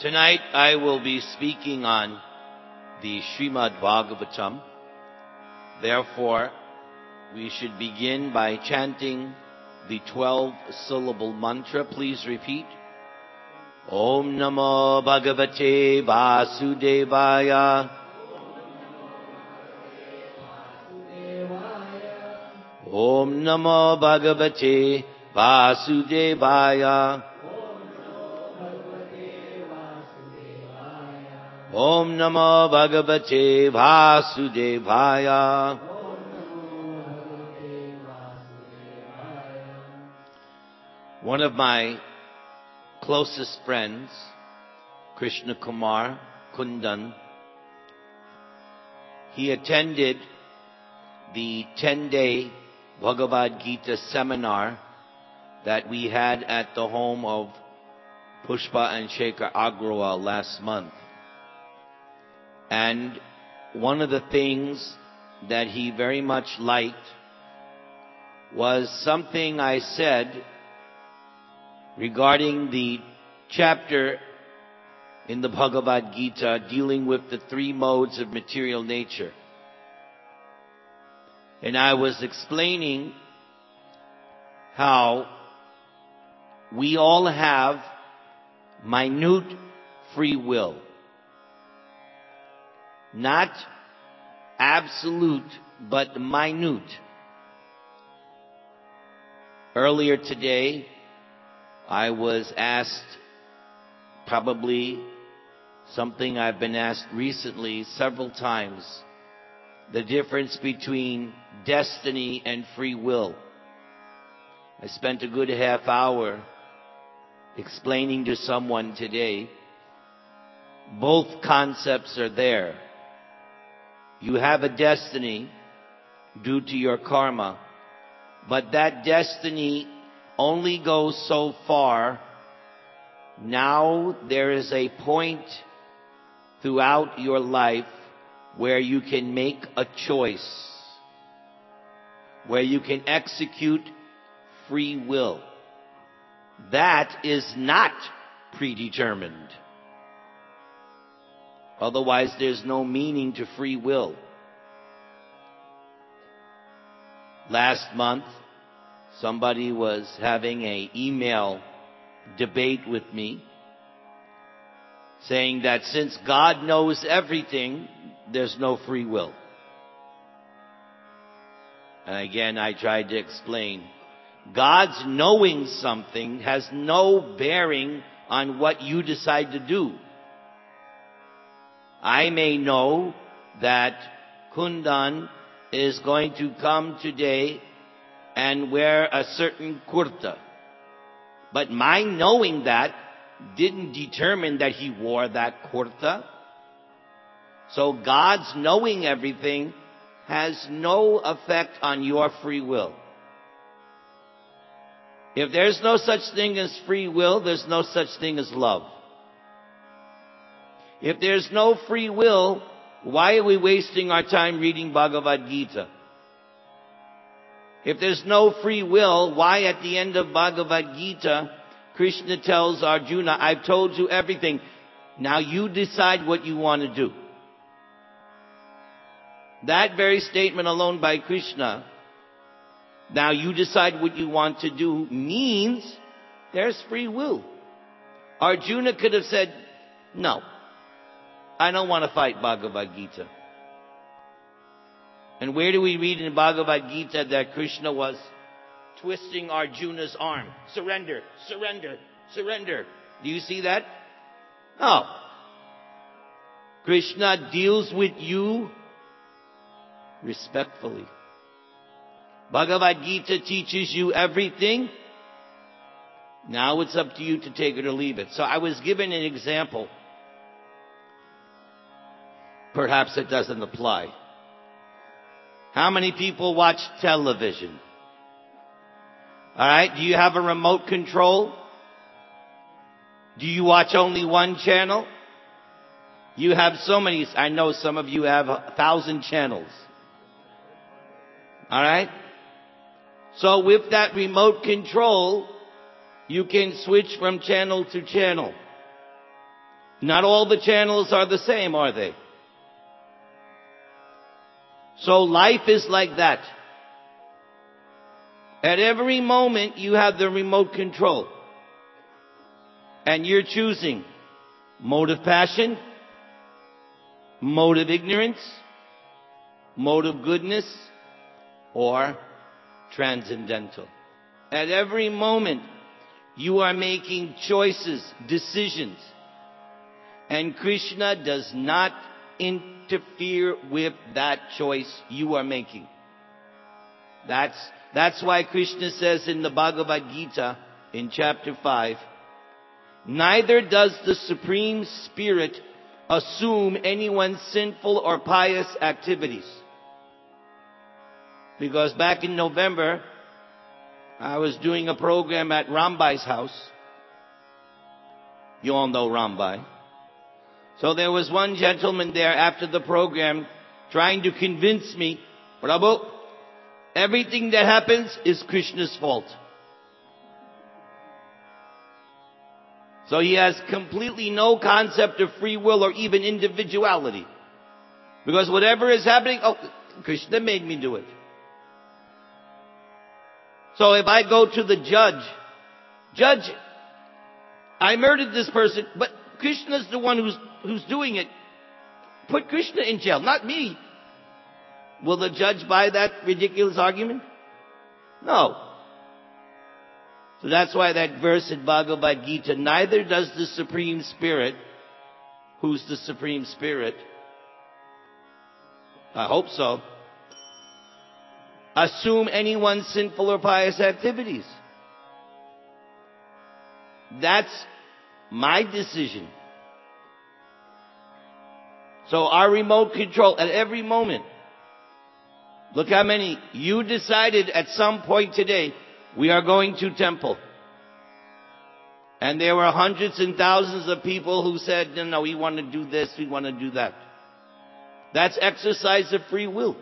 Tonight I will be speaking on the Srimad Bhagavatam. Therefore, we should begin by chanting the 12-syllable mantra. Please repeat. Om Namo Bhagavate Vasudevaya. Om Namo Bhagavate Vasudevaya. Om Namo Bhagavate Vasudevaya. One of my closest friends, Krishna Kumar Kundan, he attended the 10-day Bhagavad Gita seminar that we had at the home of Pushpa and Shekhar Agrawal last month. And one of the things that he very much liked was something I said regarding the chapter in the Bhagavad Gita dealing with the three modes of material nature. And I was explaining how we all have minute free will. Not absolute, but minute. Earlier today, I was asked probably something I've been asked recently several times, the difference between destiny and free will. I spent a good half hour explaining to someone today, both concepts are there. You have a destiny due to your karma, but that destiny only goes so far. Now there is a point throughout your life where you can make a choice, where you can execute free will. That is not predetermined. Otherwise, there's no meaning to free will. Last month, somebody was having an email debate with me, saying that since God knows everything, there's no free will. And again, I tried to explain, God's knowing something has no bearing on what you decide to do. I may know that Kundan is going to come today and wear a certain kurta. But my knowing that didn't determine that he wore that kurta. So God's knowing everything has no effect on your free will. If there's no such thing as free will, there's no such thing as love. If there's no free will, why are we wasting our time reading Bhagavad Gita? If there's no free will, why at the end of Bhagavad Gita, Krishna tells Arjuna, I've told you everything. Now you decide what you want to do. That very statement alone by Krishna, now you decide what you want to do, means there's free will. Arjuna could have said, no, I don't want to fight Bhagavad Gita. And where do we read in Bhagavad Gita that Krishna was twisting Arjuna's arm? Surrender, surrender, surrender. Do you see that? No. Krishna deals with you respectfully. Bhagavad Gita teaches you everything. Now it's up to you to take it or leave it. So I was given an example. Perhaps it doesn't apply. How many people watch television? Alright, do you have a remote control? Do you watch only one channel? You have so many, I know some of you have 1,000 channels. Alright? So with that remote control, you can switch from channel to channel. Not all the channels are the same, are they? So life is like that. At every moment you have the remote control. And you're choosing mode of passion, mode of ignorance, mode of goodness, or transcendental. At every moment you are making choices, decisions. And Krishna does not interfere with that choice you are making. That's why Krishna says in the Bhagavad Gita, in chapter 5, neither does the Supreme Spirit assume anyone's sinful or pious activities. Because back in November, I was doing a program at Rambai's house. You all know Rambai. So there was one gentleman there after the program trying to convince me, Prabhu, everything that happens is Krishna's fault. So he has completely no concept of free will or even individuality. Because whatever is happening, Krishna made me do it. So if I go to the judge, I murdered this person, but Krishna's the one who's doing it. Put Krishna in jail, not me. Will the judge buy that ridiculous argument? No. So that's why that verse in Bhagavad Gita, neither does the Supreme Spirit, who's the Supreme Spirit? I hope so. Assume anyone's sinful or pious activities. That's my decision. So our remote control at every moment. Look how many you decided at some point today, we are going to temple. And there were hundreds and thousands of people who said, no, we want to do this, we want to do that. That's exercise of free will.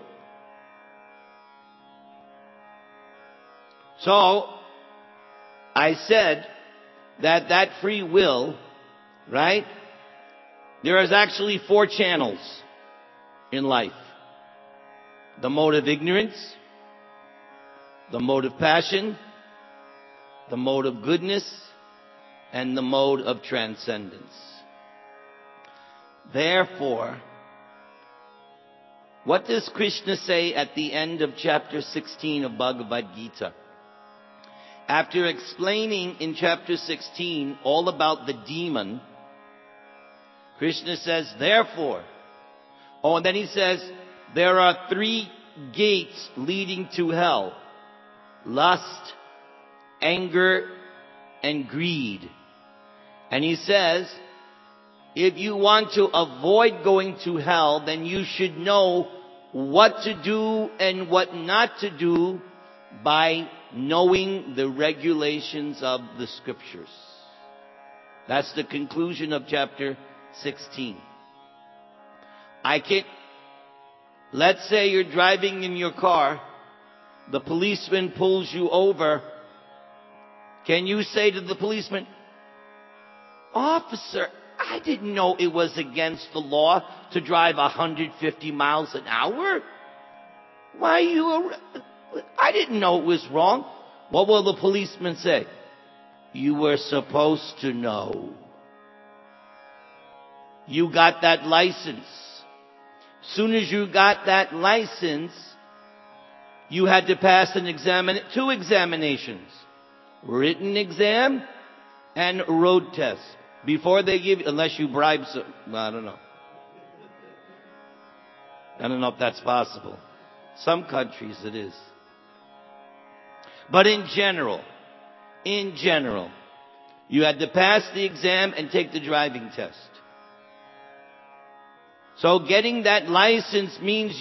So, I said that free will, right? There is actually 4 channels in life. The mode of ignorance, the mode of passion, the mode of goodness, and the mode of transcendence. Therefore, what does Krishna say at the end of chapter 16 of Bhagavad Gita? After explaining in chapter 16 all about the demon, Krishna says, therefore, and then he says, there are 3 gates leading to hell. Lust, anger, and greed. And he says, if you want to avoid going to hell, then you should know what to do and what not to do by knowing the regulations of the scriptures. That's the conclusion of chapter 16. Let's say you're driving in your car, the policeman pulls you over. Can you say to the policeman, officer, I didn't know it was against the law to drive 150 miles an hour? I didn't know it was wrong. What will the policeman say? You were supposed to know. You got that license. Soon as you got that license, you had to pass 2 examinations. Written exam and road test. Before they give you, unless you bribe some, I don't know. I don't know if that's possible. Some countries it is. But in general, you had to pass the exam and take the driving test. So getting that license means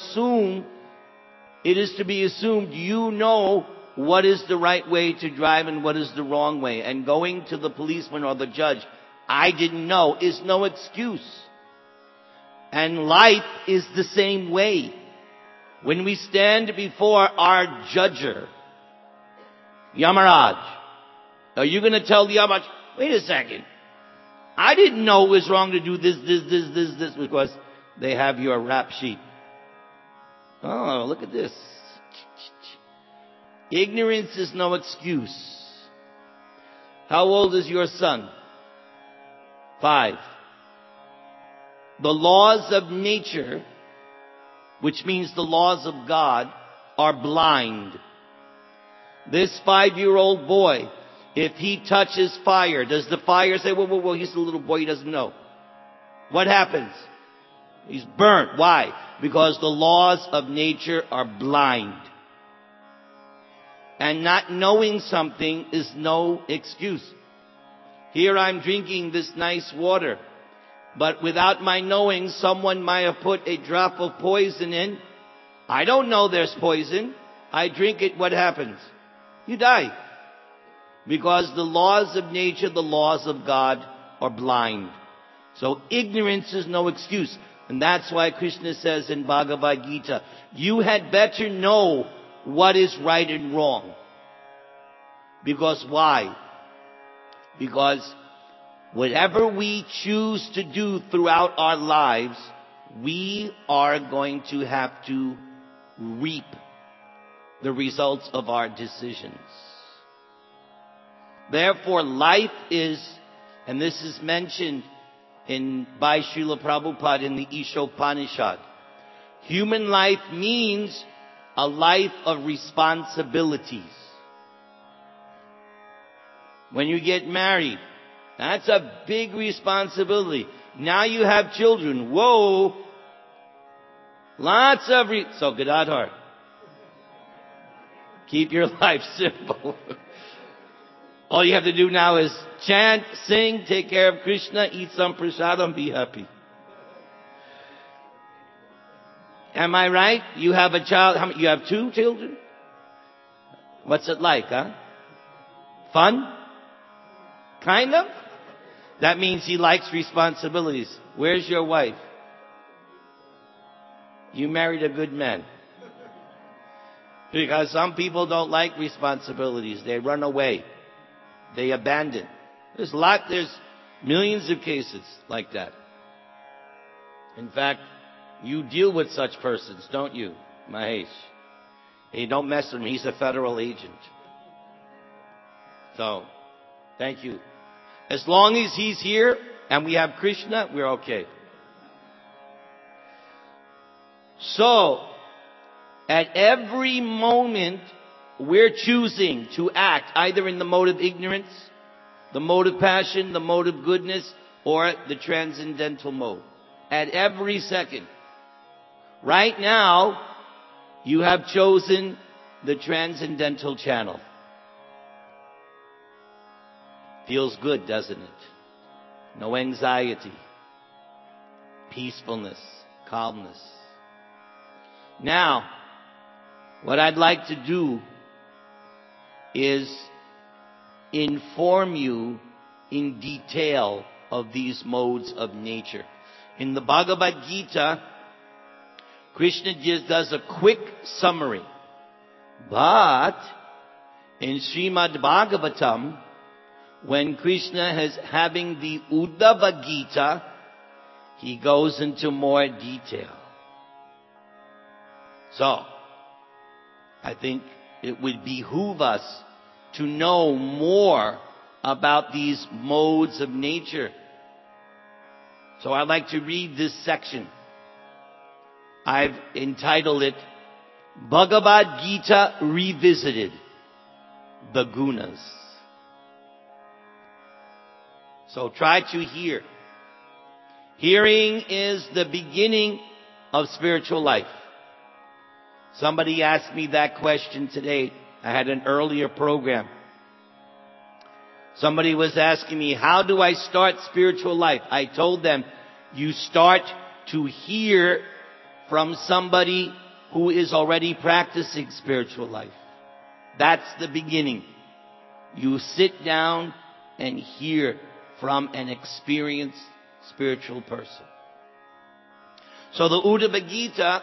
it is to be assumed you know what is the right way to drive and what is the wrong way. And going to the policeman or the judge, I didn't know, is no excuse. And life is the same way. When we stand before our judger, Yamaraj, are you going to tell Yamaraj, wait a second, I didn't know it was wrong to do this, because they have your rap sheet. Oh, look at this. Ignorance is no excuse. How old is your son? 5. The laws of nature, which means the laws of God, are blind. This 5-year-old boy, if he touches fire, does the fire say, whoa, he's a little boy, he doesn't know? What happens? He's burnt. Why? Because the laws of nature are blind. And not knowing something is no excuse. Here I'm drinking this nice water, but without my knowing, someone might have put a drop of poison in. I don't know there's poison. I drink it, what happens? You die. Because the laws of nature, the laws of God are blind. So ignorance is no excuse. And that's why Krishna says in Bhagavad Gita, you had better know what is right and wrong. Because why? Because whatever we choose to do throughout our lives, we are going to have to reap the results of our decisions. Therefore, life is, and this is mentioned by Srila Prabhupada in the Ishopanishad, human life means a life of responsibilities. When you get married, that's a big responsibility. Now you have children. Whoa! Lots of so Gadadhar, keep your life simple. All you have to do now is chant, sing, take care of Krishna, eat some prasadam, be happy. Am I right? You have a child, you have 2 children? What's it like, huh? Fun? Kind of? That means he likes responsibilities. Where's your wife? You married a good man. Because some people don't like responsibilities. They run away. They abandon. There's millions of cases like that. In fact, you deal with such persons, don't you, Mahesh? Hey, don't mess with him. He's a federal agent. So, thank you. As long as he's here and we have Krishna, we're okay. So, at every moment, we're choosing to act either in the mode of ignorance, the mode of passion, the mode of goodness, or the transcendental mode. At every second. Right now, you have chosen the transcendental channel. Feels good, doesn't it? No anxiety. Peacefulness. Calmness. Now, what I'd like to do is inform you in detail of these modes of nature. In the Bhagavad Gita, Krishna just does a quick summary. But in Srimad Bhagavatam, when Krishna is having the Uddhava Gita, he goes into more detail. So, I think it would behoove us to know more about these modes of nature. So I'd like to read this section. I've entitled it, Bhagavad Gita Revisited, the Gunas. So try to hear. Hearing is the beginning of spiritual life. Somebody asked me that question today. I had an earlier program. Somebody was asking me, how do I start spiritual life? I told them, you start to hear from somebody who is already practicing spiritual life. That's the beginning. You sit down and hear from an experienced spiritual person. So the Uddhava Gita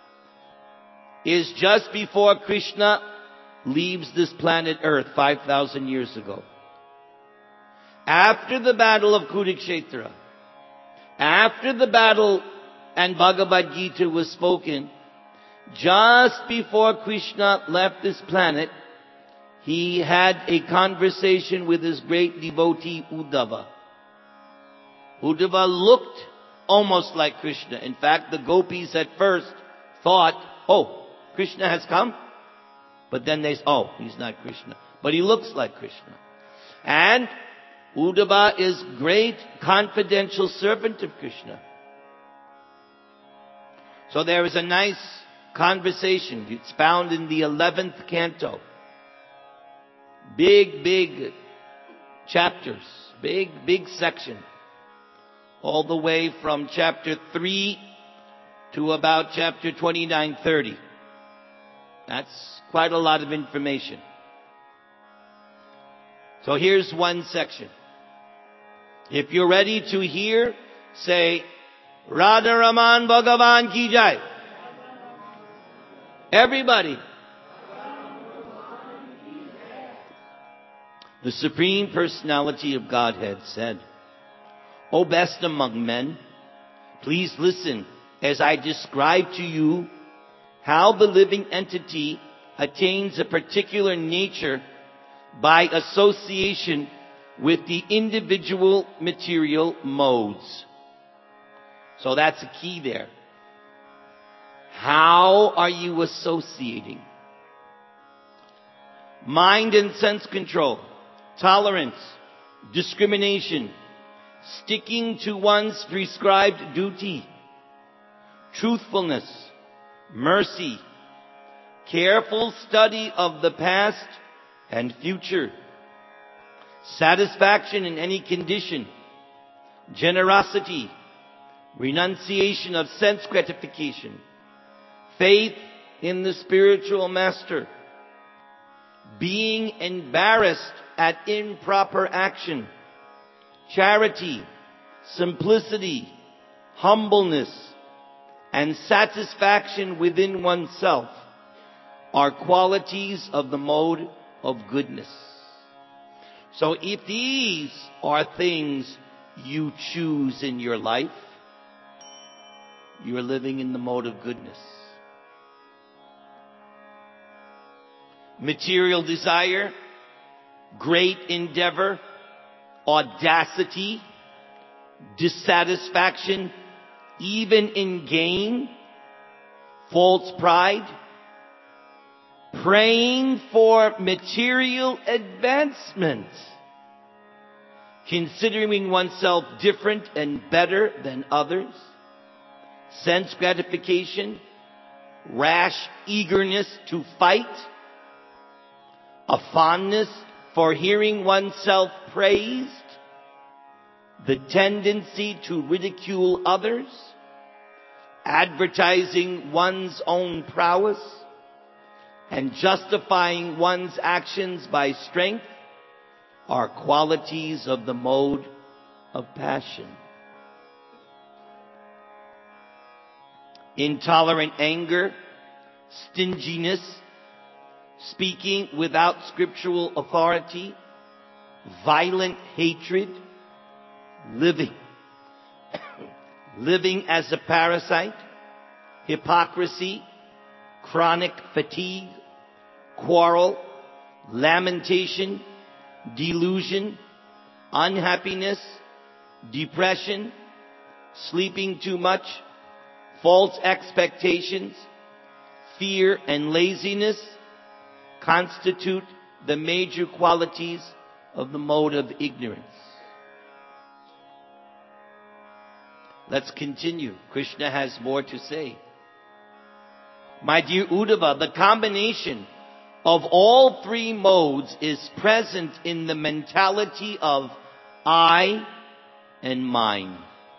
is just before Krishna leaves this planet Earth 5,000 years ago. after the battle of Kurukshetra, after the battle and Bhagavad Gita was spoken, just before Krishna left this planet, he had a conversation with his great devotee Uddhava. Uddhava looked almost like Krishna. In fact, the gopis at first thought, oh, Krishna has come. But then they said, oh, he's not Krishna. But he looks like Krishna. And Uddhava is great confidential servant of Krishna. So there is a nice conversation. It's found in the 11th canto. Big chapters. Big section. All the way from chapter 3 to about chapter 29-30. That's quite a lot of information. So here's one section. If you're ready to hear, say, Radha Raman Bhagavan Ki Jai. Everybody. The Supreme Personality of Godhead said, O best among men, please listen as I describe to you how the living entity attains a particular nature by association with the individual material modes. So that's a key there. How are you associating? Mind and sense control, tolerance, discrimination, sticking to one's prescribed duty, truthfulness, mercy, careful study of the past and future, satisfaction in any condition, generosity, renunciation of sense gratification, faith in the spiritual master, being embarrassed at improper action, charity, simplicity, humbleness, and satisfaction within oneself are qualities of the mode of goodness. So if these are things you choose in your life, you're living in the mode of goodness. Material desire, great endeavor, audacity, dissatisfaction, even in gain, false pride, praying for material advancement, considering oneself different and better than others, sense gratification, rash eagerness to fight, a fondness for hearing oneself praised, the tendency to ridicule others, advertising one's own prowess, and justifying one's actions by strength are qualities of the mode of passion. Intolerant anger, stinginess, speaking without scriptural authority, violent hatred, living as a parasite, hypocrisy, chronic fatigue, quarrel, lamentation, delusion, unhappiness, depression, sleeping too much, false expectations, fear and laziness constitute the major qualities of the mode of ignorance. Let's continue. Krishna has more to say. My dear Uddhava, the combination of all three modes is present in the mentality of I and mine.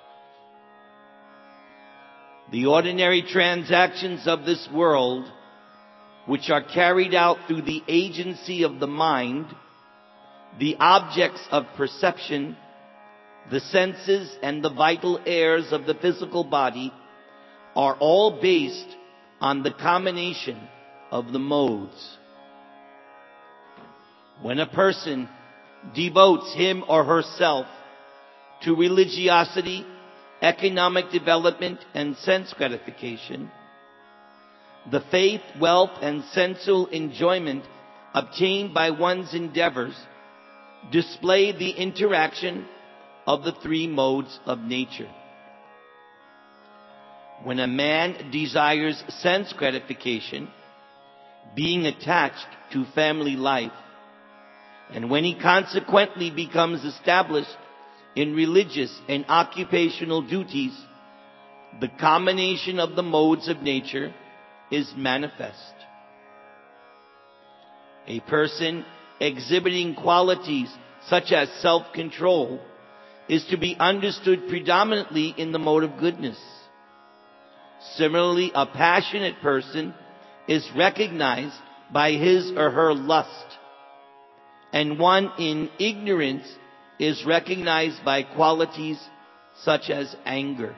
The ordinary transactions of this world, which are carried out through the agency of the mind, the objects of perception, the senses and the vital airs of the physical body, are all based on the combination of the modes. When a person devotes him or herself to religiosity, economic development, and sense gratification, the faith, wealth, and sensual enjoyment obtained by one's endeavors display the interaction of the three modes of nature. When a man desires sense gratification, being attached to family life, and when he consequently becomes established in religious and occupational duties, the combination of the modes of nature is manifest. A person exhibiting qualities such as self-control is to be understood predominantly in the mode of goodness. Similarly, a passionate person is recognized by his or her lust, and one in ignorance is recognized by qualities such as anger.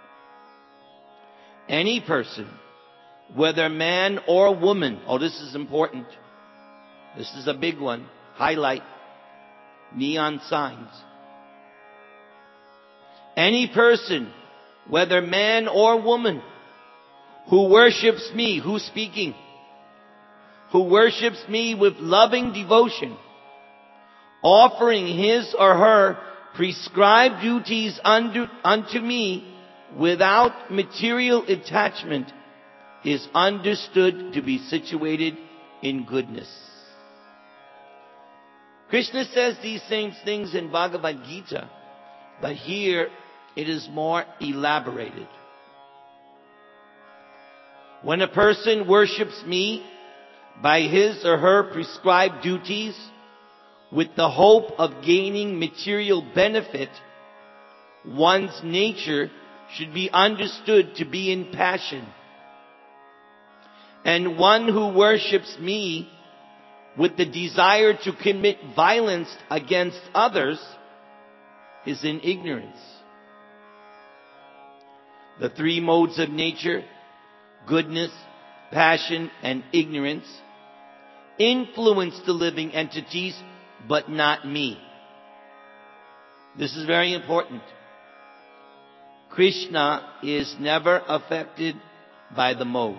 Any person, whether man or woman, this is important. This is a big one. Highlight. Neon signs. Any person, whether man or woman, who worships me, who's speaking? Who worships me with loving devotion, offering his or her prescribed duties unto me without material attachment, is understood to be situated in goodness. Krishna says these same things in Bhagavad Gita, but here it is more elaborated. When a person worships me by his or her prescribed duties with the hope of gaining material benefit, one's nature should be understood to be in passion. And one who worships me with the desire to commit violence against others is in ignorance. The three modes of nature, goodness, passion, and ignorance, influence the living entities, but not me. This is very important. Krishna is never affected by the modes.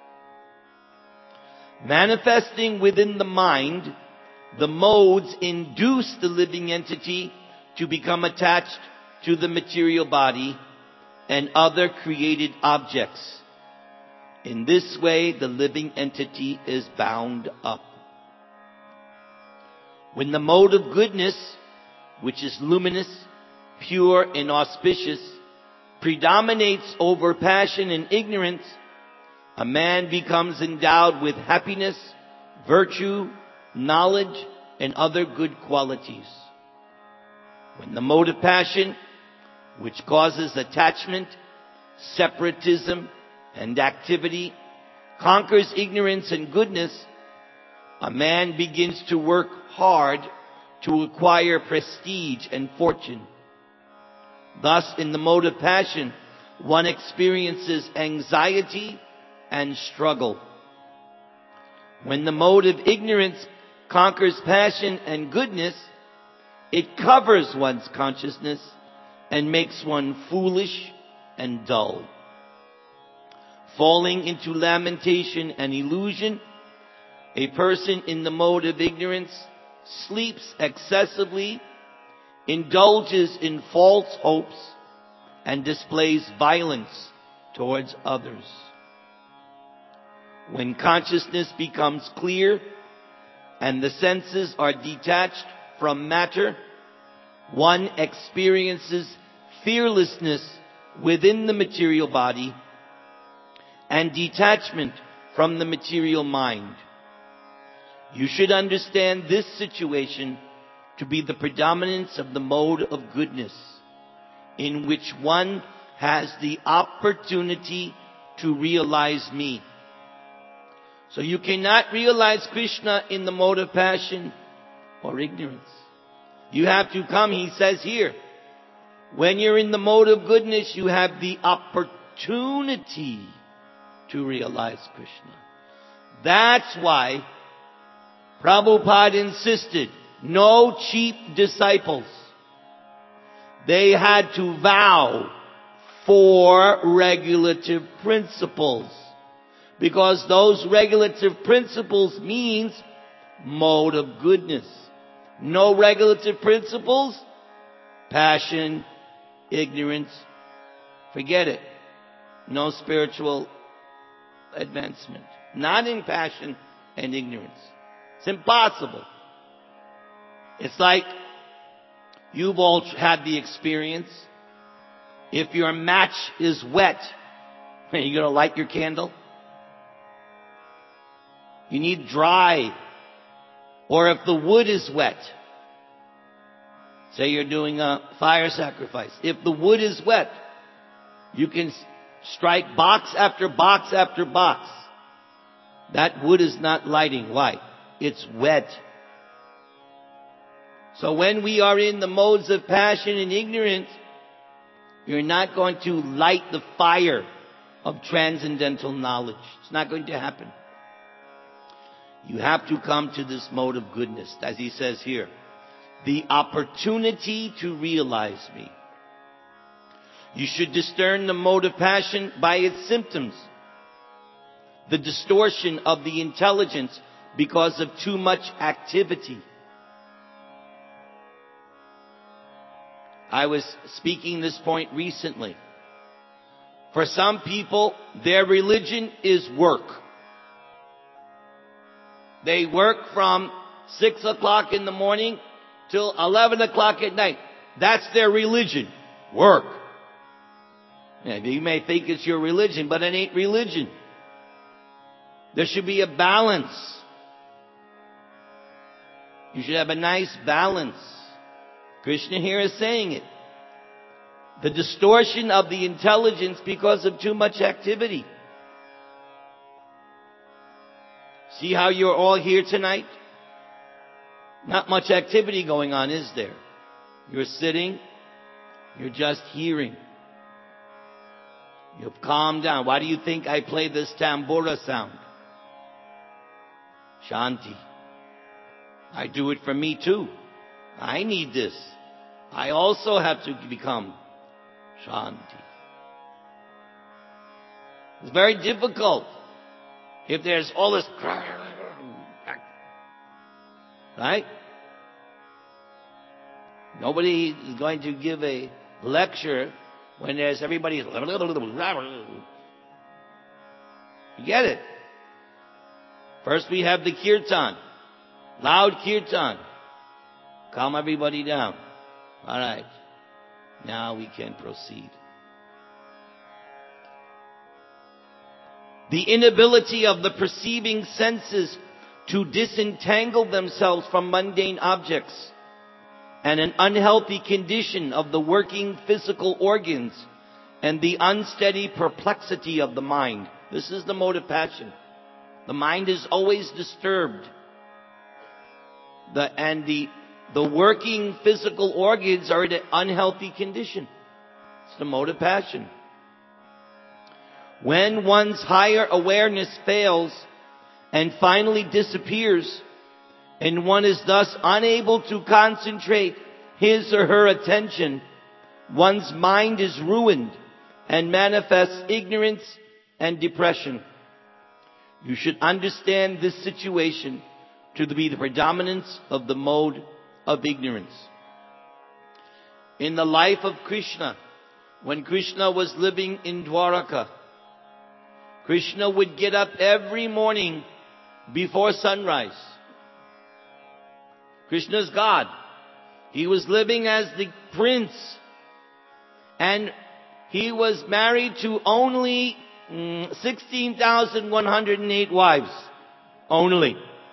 Manifesting within the mind, the modes induce the living entity to become attached to the material body and other created objects. In this way, the living entity is bound up. When the mode of goodness, which is luminous, pure, and auspicious, predominates over passion and ignorance, a man becomes endowed with happiness, virtue, knowledge, and other good qualities. When the mode of passion, which causes attachment, separatism, and activity, conquers ignorance and goodness, a man begins to work hard to acquire prestige and fortune. Thus, in the mode of passion, one experiences anxiety and struggle. When the mode of ignorance conquers passion and goodness, it covers one's consciousness and makes one foolish and dull. Falling into lamentation and illusion, a person in the mode of ignorance sleeps excessively, indulges in false hopes, and displays violence towards others. When consciousness becomes clear and the senses are detached from matter, one experiences fearlessness within the material body and detachment from the material mind. You should understand this situation to be the predominance of the mode of goodness, in which one has the opportunity to realize me. So you cannot realize Krishna in the mode of passion or ignorance. You have to come, he says here, when you're in the mode of goodness, you have the opportunity to realize Krishna. That's why Prabhupada insisted no cheap disciples. They had to vow 4 regulative principles. Because those regulative principles means mode of goodness. No regulative principles, passion, ignorance, forget it. No spiritual advancement. Not in passion and ignorance. It's impossible. It's like you've all had the experience. If your match is wet, are you going to light your candle? You need dry. Or if the wood is wet, say you're doing a fire sacrifice. If the wood is wet, you can strike box after box after box. That wood is not lighting. Why? It's wet. So when we are in the modes of passion and ignorance, you're not going to light the fire of transcendental knowledge. It's not going to happen. You have to come to this mode of goodness, as he says here. The opportunity to realize me. You should discern the mode of passion by its symptoms. The distortion of the intelligence because of too much activity. I was speaking this point recently. For some people, their religion is work. They work from 6 o'clock in the morning till 11 o'clock at night. That's their religion. Work. Yeah, you may think it's your religion, but it ain't religion. There should be a balance. You should have a nice balance. Krishna here is saying it. The distortion of the intelligence because of too much activity. See how you're all here tonight? Not much activity going on, is there? You're sitting, you're just hearing. You've calmed down. Why do you think I play this tambura sound? Shanti. I do it for me too. I need this. I also have to become Shanti. It's very difficult if there's all this, right? Nobody is going to give a lecture when there's everybody. You get it? First we have the kirtan, loud kirtan. Calm everybody down. All right. Now we can proceed. The inability of the perceiving senses to disentangle themselves from mundane objects and an unhealthy condition of the working physical organs and the unsteady perplexity of the mind. This is the mode of passion. The mind is always disturbed. The working physical organs are in an unhealthy condition. It's the mode of passion. When one's higher awareness fails and finally disappears, and one is thus unable to concentrate his or her attention, one's mind is ruined and manifests ignorance and depression. You should understand this situation to be the predominance of the mode of ignorance. In the life of Krishna, when Krishna was living in Dwaraka, Krishna would get up every morning before sunrise. Krishna's God. He was living as the prince. And he was married to only 16,108 wives. Only.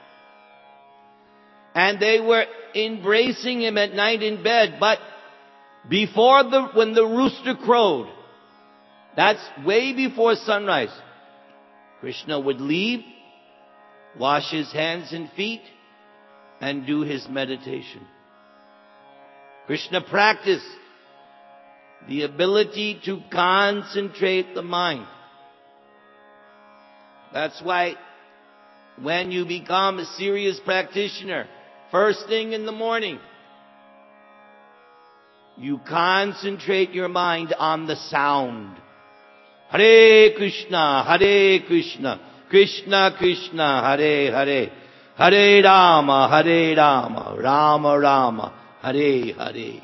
And they were embracing him at night in bed. But when the rooster crowed, that's way before sunrise, Krishna would leave, wash his hands and feet, and do his meditation. Krishna practiced the ability to concentrate the mind. That's why when you become a serious practitioner, First thing in the morning, you concentrate your mind on the sound. Hare Krishna, Krishna Krishna, Hare Hare, Hare Rama, Rama Rama, Hare Hare.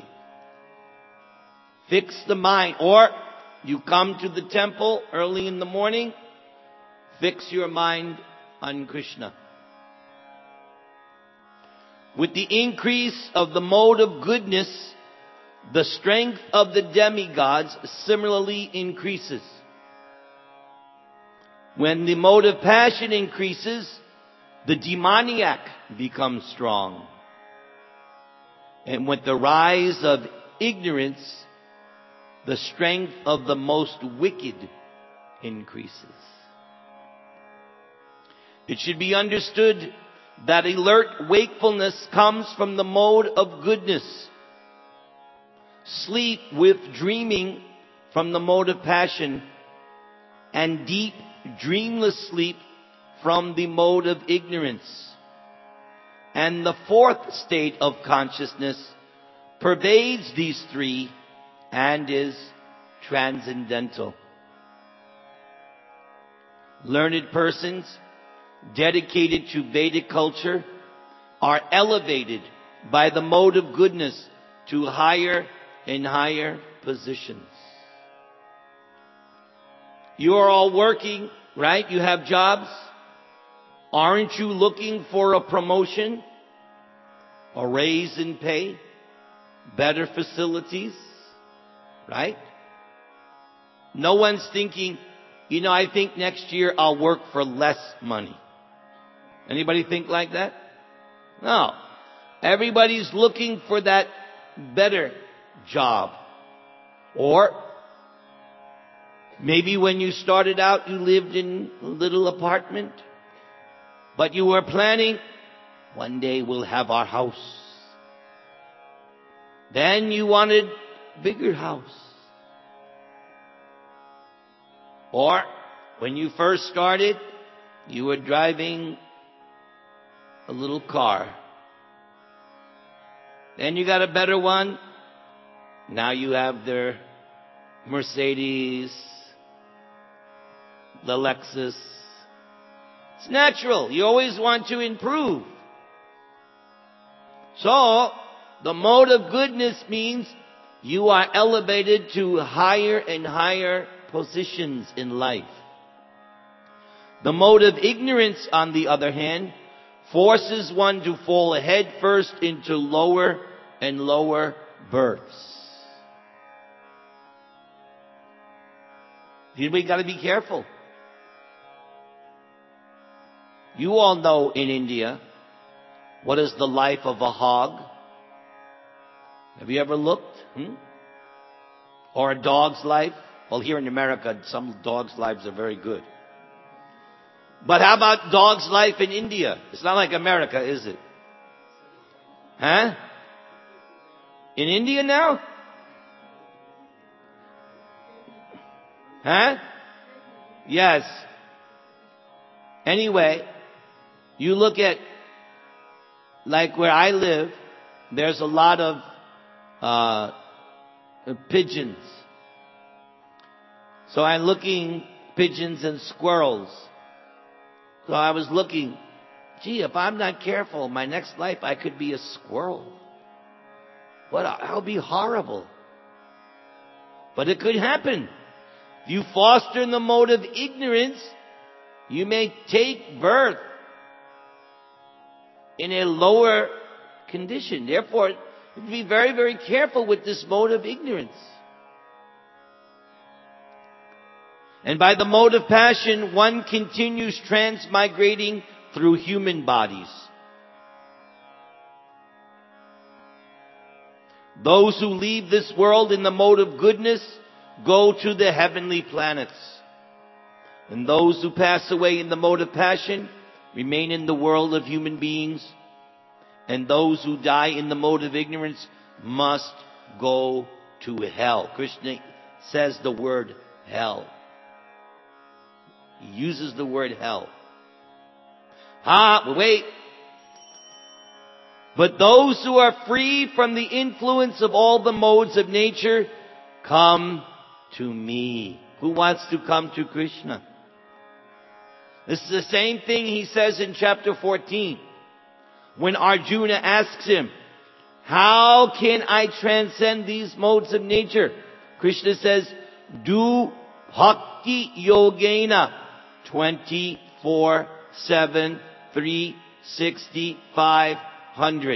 Fix the mind. Or you come to the temple early in the morning, fix your mind on Krishna. With the increase of the mode of goodness, the strength of the demigods similarly increases. When the mode of passion increases, the demoniac becomes strong. And with the rise of ignorance, the strength of the most wicked increases. It should be understood that alert wakefulness comes from the mode of goodness. Sleep with dreaming from the mode of passion, and deep dreamless sleep from the mode of ignorance. And the fourth state of consciousness pervades these three and is transcendental. Learned persons dedicated to Vedic culture are elevated by the mode of goodness to higher and higher positions. You are all working, right? You have jobs. Aren't you looking for a promotion, a raise in pay, better facilities, right? No one's thinking, I think next year I'll work for less money. Anybody think like that? No. Everybody's looking for that better job. Or maybe when you started out, you lived in a little apartment, but you were planning, one day we'll have our house. Then you wanted a bigger house. Or when you first started, you were driving a little car. Then you got a better one. Now you have the Mercedes, the Lexus. It's natural. You always want to improve. So, the mode of goodness means you are elevated to higher and higher positions in life. The mode of ignorance, on the other hand, forces one to fall head first into lower and lower berths. We got to be careful. You all know in India, what is the life of a hog? Have you ever looked? Or a dog's life? Well, here in America, some dogs' lives are very good. But how about dog's life in India? It's not like America, is it? Huh? In India now? Huh? Yes. Anyway, you look at, like where I live, there's a lot of pigeons. So I'm looking pigeons and squirrels. So I was looking, if I'm not careful, my next life I could be a squirrel. That would be horrible. But it could happen. If you foster in the mode of ignorance, you may take birth in a lower condition. Therefore, you have to be very, very careful with this mode of ignorance. And by the mode of passion, one continues transmigrating through human bodies. Those who leave this world in the mode of goodness go to the heavenly planets. And those who pass away in the mode of passion remain in the world of human beings. And those who die in the mode of ignorance must go to hell. Krishna says the word hell. He uses the word hell. Wait. But those who are free from the influence of all the modes of nature come to me. Who wants to come to Krishna? This is the same thing he says in chapter 14. When Arjuna asks him, how can I transcend these modes of nature? Krishna says, do bhakti yogena 24/7, 365.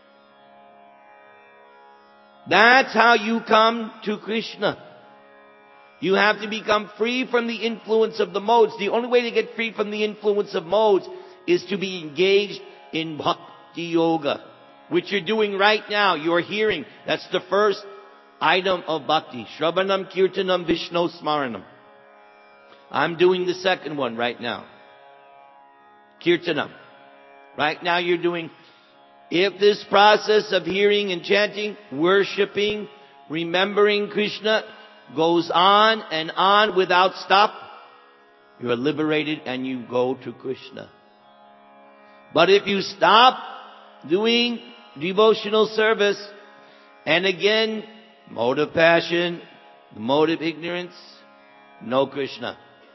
That's how you come to Krishna. You have to become free from the influence of the modes. The only way to get free from the influence of modes is to be engaged in bhakti yoga, which you're doing right now. You're hearing. That's the first item of bhakti. Shravanam, Kirtanam, Vishnu Smaranam. I'm doing the second one right now. Kirtanam. Right now you're doing, if this process of hearing and chanting, worshipping, remembering Krishna goes on and on without stop, you are liberated and you go to Krishna. But if you stop doing devotional service, and again, mode of passion, the mode of ignorance, no Krishna.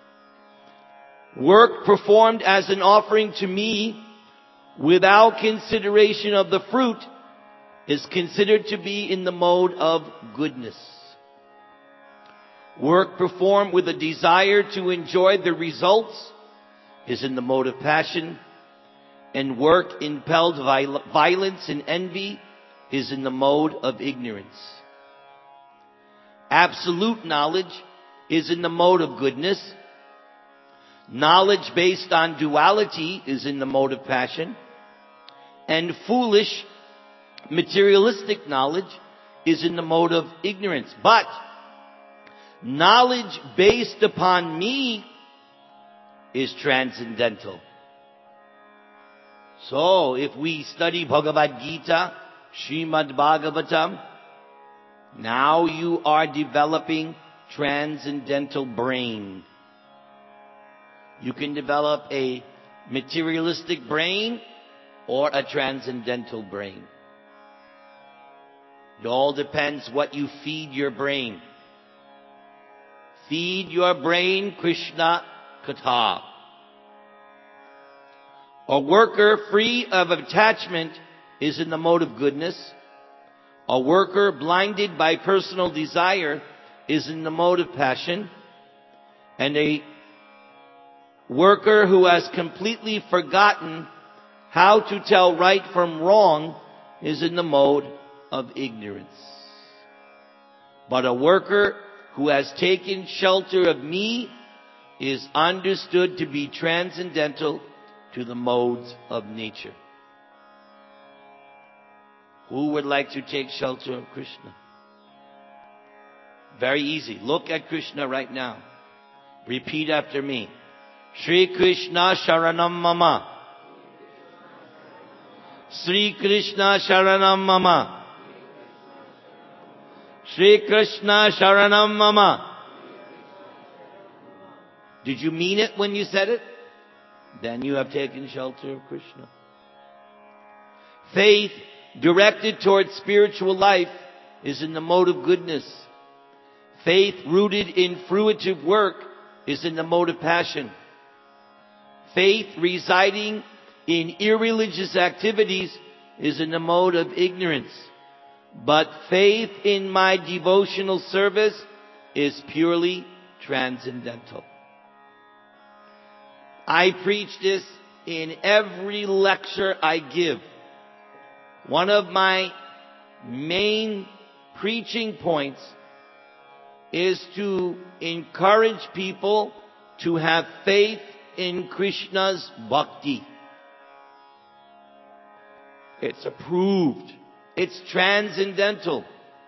Work performed as an offering to me without consideration of the fruit is considered to be in the mode of goodness. Work performed with a desire to enjoy the results is in the mode of passion, and work impelled violence and envy is in the mode of ignorance. Absolute knowledge is in the mode of goodness. Knowledge based on duality is in the mode of passion. And foolish, materialistic knowledge is in the mode of ignorance. But knowledge based upon me is transcendental. So, if we study Bhagavad Gita, Srimad Bhagavatam, now you are developing transcendental brain. You can develop a materialistic brain or a transcendental brain. It all depends what you feed your brain. Feed your brain Krishna Katha. A worker free of attachment is in the mode of goodness. A worker blinded by personal desire is in the mode of passion. And a worker who has completely forgotten how to tell right from wrong is in the mode of ignorance. But a worker who has taken shelter of me is understood to be transcendental to the modes of nature. Who would like to take shelter of Krishna? Very easy. Look at Krishna right now. Repeat after me. Shri Krishna Sharanam Mama. Sri Krishna Sharanam Mama. Shri Krishna Sharanam Mama. Did you mean it when you said it? Then you have taken shelter of Krishna. Faith directed towards spiritual life is in the mode of goodness. Faith rooted in fruitive work is in the mode of passion. Faith residing in irreligious activities is in the mode of ignorance. But faith in my devotional service is purely transcendental. I preach this in every lecture I give. One of my main preaching points is to encourage people to have faith in Krishna's bhakti. It's approved. It's transcendental.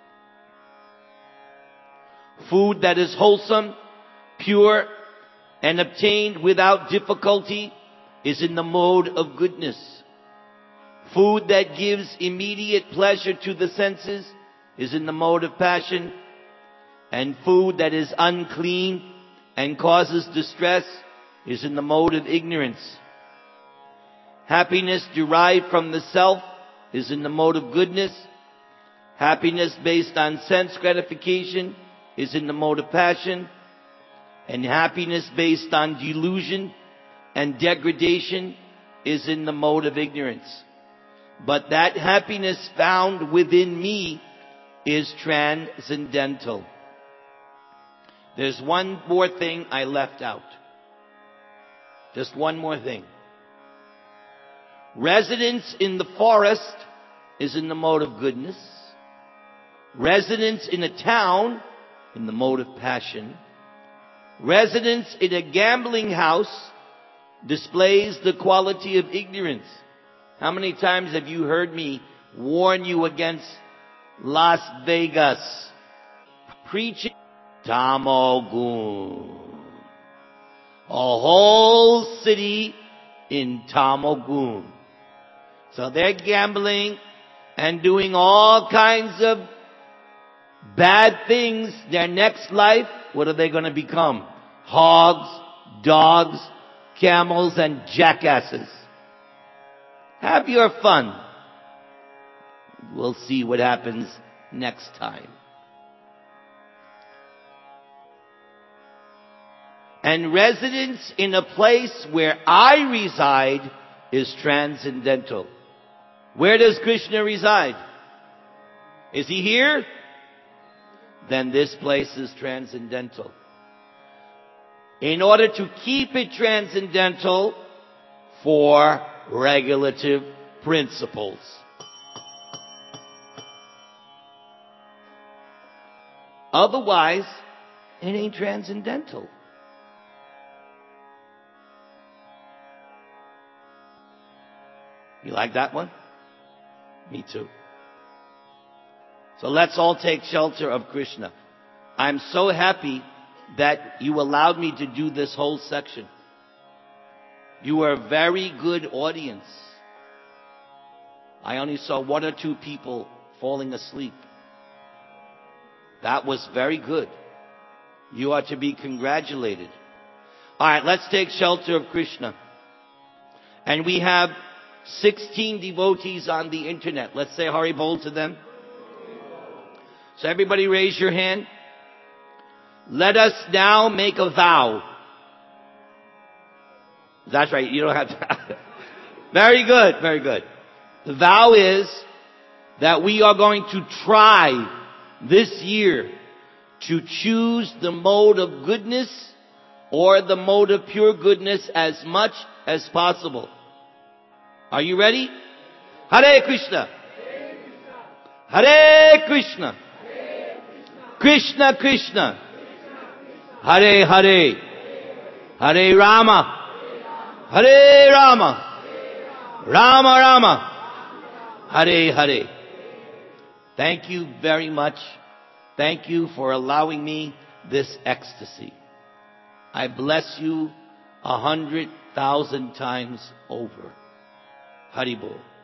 Food that is wholesome, pure, and obtained without difficulty is in the mode of goodness. Food that gives immediate pleasure to the senses is in the mode of passion. And food that is unclean and causes distress is in the mode of ignorance. Happiness derived from the self is in the mode of goodness. Happiness based on sense gratification is in the mode of passion. And happiness based on delusion and degradation is in the mode of ignorance. But that happiness found within me is transcendental. There's one more thing I left out. Just one more thing. Residence in the forest is in the mode of goodness. Residence in a town in the mode of passion. Residence in a gambling house displays the quality of ignorance. How many times have you heard me warn you against Las Vegas? Preaching Tamo Gun. A whole city in Tamo Gun. So they're gambling and doing all kinds of bad things. Their next life, what are they going to become? Hogs, dogs, camels, and jackasses. Have your fun. We'll see what happens next time. And residence in a place where I reside is transcendental. Where does Krishna reside? Is he here? Then this place is transcendental. In order to keep it transcendental, 4 regulative principles. Otherwise, it ain't transcendental. You like that one? Me too. So let's all take shelter of Krishna. I'm so happy that you allowed me to do this whole section. You were a very good audience. I only saw 1 or 2 people falling asleep. That was very good. You are to be congratulated. Alright, let's take shelter of Krishna. And we have 16 devotees on the internet. Let's say Hari Bol to them. So everybody raise your hand. Let us now make a vow. That's right, you don't have to. Very good, very good. The vow is that we are going to try this year to choose the mode of goodness or the mode of pure goodness as much as possible. Are you ready? Hare Krishna. Hare Krishna. Krishna Krishna. Hare Hare. Hare Rama. Hare Rama. Rama Rama. Hare Hare. Thank you very much. Thank you for allowing me this ecstasy. I bless you 100,000 times over. Hari Bol.